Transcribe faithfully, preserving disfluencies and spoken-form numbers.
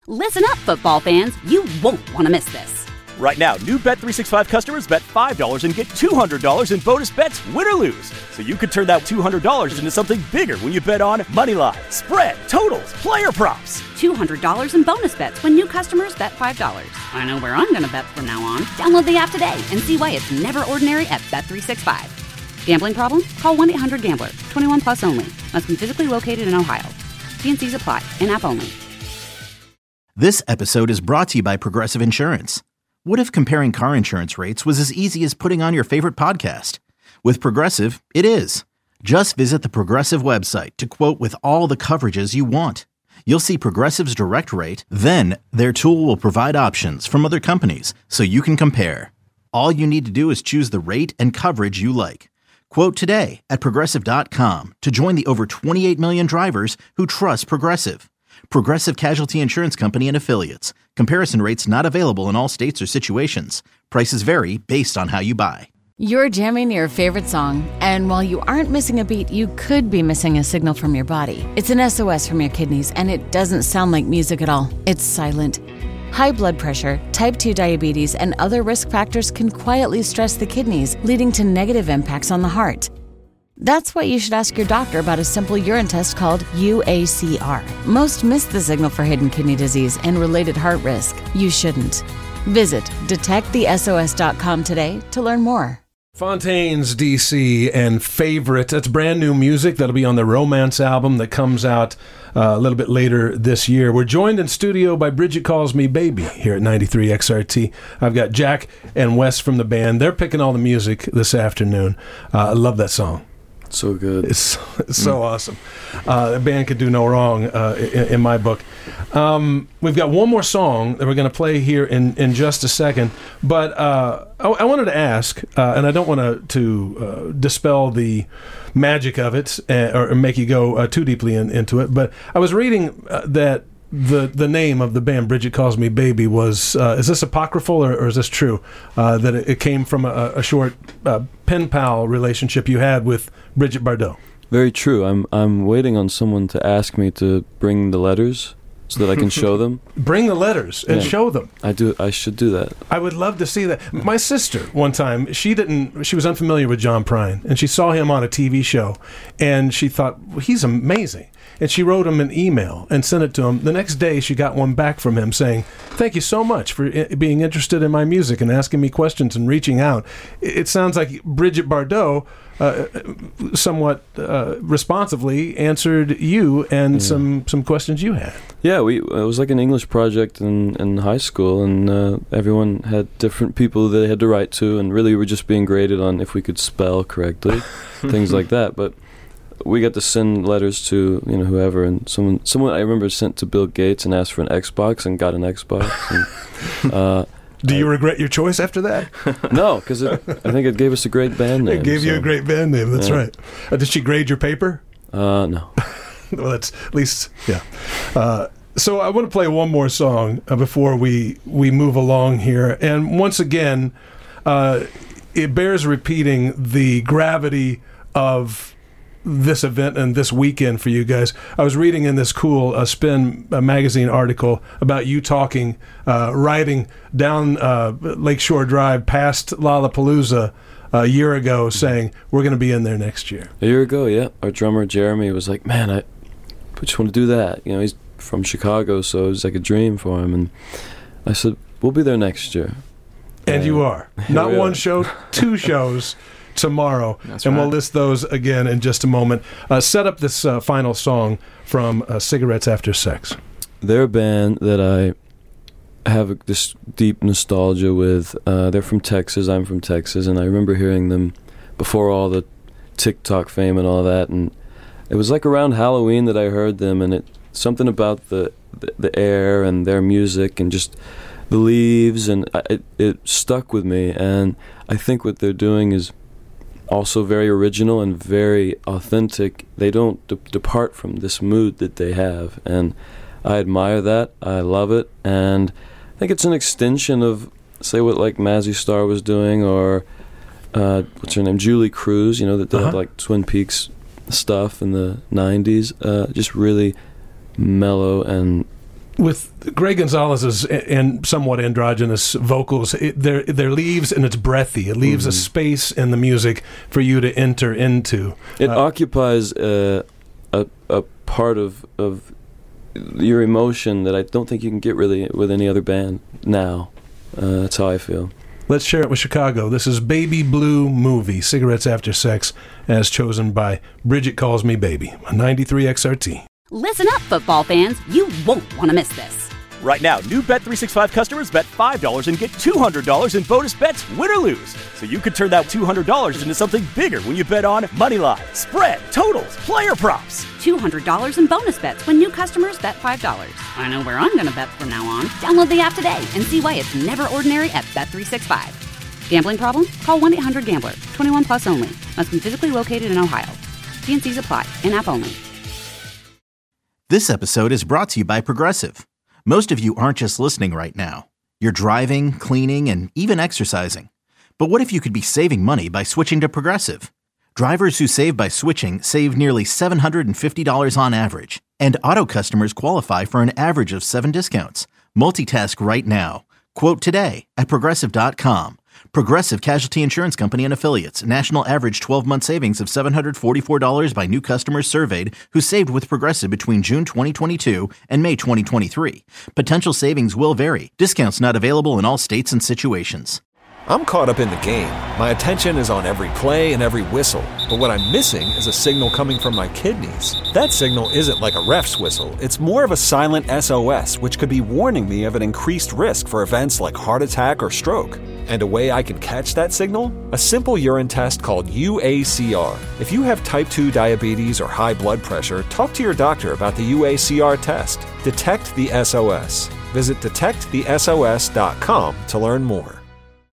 Listen up, football fans. You won't want to miss this. Right now, new Bet three sixty-five customers bet five dollars and get two hundred dollars in bonus bets, win or lose. So you could turn that two hundred dollars into something bigger when you bet on money line, spread, totals, player props. two hundred dollars in bonus bets when new customers bet five dollars. I know where I'm going to bet from now on. Download the app today and see why it's never ordinary at Bet three sixty-five. Gambling problem? Call one eight hundred gambler. twenty-one plus only. Must be physically located in Ohio. T and C's apply. In-app only. This episode is brought to you by Progressive Insurance. What if comparing car insurance rates was as easy as putting on your favorite podcast? With Progressive, it is. Just visit the Progressive website to quote with all the coverages you want. You'll see Progressive's direct rate, then their tool will provide options from other companies so you can compare. All you need to do is choose the rate and coverage you like. Quote today at Progressive dot com to join the over twenty-eight million drivers who trust Progressive. Progressive Casualty Insurance Company and Affiliates. Comparison rates not available in all states or situations. Prices vary based on how you buy. You're jamming your favorite song, and while you aren't missing a beat, you could be missing a signal from your body. It's an S O S from your kidneys, and it doesn't sound like music at all. It's silent. High blood pressure, type two diabetes, and other risk factors can quietly stress the kidneys, leading to negative impacts on the heart. That's why you should ask your doctor about a simple urine test called U A C R. Most miss the signal for hidden kidney disease and related heart risk. You shouldn't. Visit detect the S O S dot com today to learn more. Fontaines D C and Favorite. That's brand new music that'll be on the Romance album that comes out uh, a little bit later this year. We're joined in studio by Bridget Calls Me Baby here at ninety-three X R T. I've got Jack and Wes from the band. They're picking all the music this afternoon. Uh, I love that song. So good. It's, it's so mm. awesome. Uh, the band could do no wrong uh, in, in my book. Um, we've got one more song that we're going to play here in, in just a second. But uh, I, I wanted to ask, uh, and I don't want to to uh, dispel the magic of it uh, or make you go uh, too deeply in, into it, but I was reading uh, that the the name of the band, Bridget Calls Me Baby, was, uh, is this apocryphal or, or is this true? Uh, that it, it came from a, a short uh, pen pal relationship you had with Brigitte Bardot. Very true. I'm I'm waiting on someone to ask me to bring the letters so that I can show them. Bring the letters and yeah. show them. I do. I should do that. I would love to see that. My sister, one time, she didn't. She was unfamiliar with John Prine, and she saw him on a T V show, and she thought, well, he's amazing. And she wrote him an email and sent it to him. The next day, she got one back from him saying, thank you so much for I- being interested in my music and asking me questions and reaching out. It, it sounds like Brigitte Bardot uh, somewhat uh, responsively answered you and yeah. some, some questions you had. Yeah, we it was like an English project in, in high school, and uh, everyone had different people that they had to write to, and really we were just being graded on if we could spell correctly, things like that. But we got to send letters to, you know, whoever, and someone someone I remember sent to Bill Gates and asked for an Xbox and got an Xbox. And, uh, Do you I, regret your choice after that? No, because I think it gave us a great band name. It gave so. you a great band name, that's yeah. right. Uh, did she grade your paper? Uh, no. Well, that's at least, yeah. Uh, so I want to play one more song uh, before we, we move along here. And once again, uh, it bears repeating the gravity of this event and this weekend for you guys. I was reading in this cool uh, Spin uh, magazine article about you talking, uh, riding down uh, Lakeshore Drive past Lollapalooza a year ago, saying, we're going to be in there next year. A year ago, yeah. Our drummer, Jeremy, was like, man, I just want to do that. You know, he's from Chicago, so it was like a dream for him. And I said, we'll be there next year. And, and you are. Not one are. show, two shows. Tomorrow, That's and right. we'll list those again in just a moment. Uh, set up this uh, final song from uh, Cigarettes After Sex. They're a band that I have this deep nostalgia with. Uh, they're from Texas, I'm from Texas, and I remember hearing them before all the TikTok fame and all that, and it was like around Halloween that I heard them, and it something about the, the, the air and their music and just the leaves, and I, it, it stuck with me, and I think what they're doing is also very original and very authentic. They don't de- depart from this mood that they have, and I admire that. I love it, and I think it's an extension of, say, what like Mazzy Star was doing, or uh, what's her name, Julie Cruz. You know, that did uh-huh. like Twin Peaks stuff in the nineties. Uh, just really mellow and with Greg Gonzalez's and somewhat androgynous vocals, it, there there leaves, and it's breathy. It leaves mm-hmm. a space in the music for you to enter into. It uh, occupies uh, a a part of of your emotion that I don't think you can get really with any other band now. Uh, that's how I feel. Let's share it with Chicago. This is Baby Blue Movie, Cigarettes After Sex, as chosen by Bridget Calls Me Baby, a ninety-three X R T. Listen up, football fans. You won't want to miss this. Right now, new Bet three sixty-five customers bet five dollars and get two hundred dollars in bonus bets, win or lose. So you could turn that two hundred dollars into something bigger when you bet on money line, spread, totals, player props. two hundred dollars in bonus bets when new customers bet five dollars. I know where I'm going to bet from now on. Download the app today and see why it's never ordinary at Bet three sixty-five. Gambling problem? Call one eight hundred gambler. twenty-one plus only. Must be physically located in Ohio. T and C's apply. In-app only. This episode is brought to you by Progressive. Most of you aren't just listening right now. You're driving, cleaning, and even exercising. But what if you could be saving money by switching to Progressive? Drivers who save by switching save nearly seven hundred fifty dollars on average. And auto customers qualify for an average of seven discounts. Multitask right now. Quote today at Progressive dot com. Progressive Casualty Insurance Company and Affiliates. National average twelve-month savings of seven hundred forty-four dollars by new customers surveyed who saved with Progressive between June twenty twenty-two and May twenty twenty-three. Potential savings will vary. Discounts not available in all states and situations. I'm caught up in the game. My attention is on every play and every whistle. But what I'm missing is a signal coming from my kidneys. That signal isn't like a ref's whistle. It's more of a silent S O S, which could be warning me of an increased risk for events like heart attack or stroke. And a way I can catch that signal? A simple urine test called U A C R. If you have type two diabetes or high blood pressure, talk to your doctor about the U A C R test. Detect the S O S. Visit detect the S O S dot com to learn more.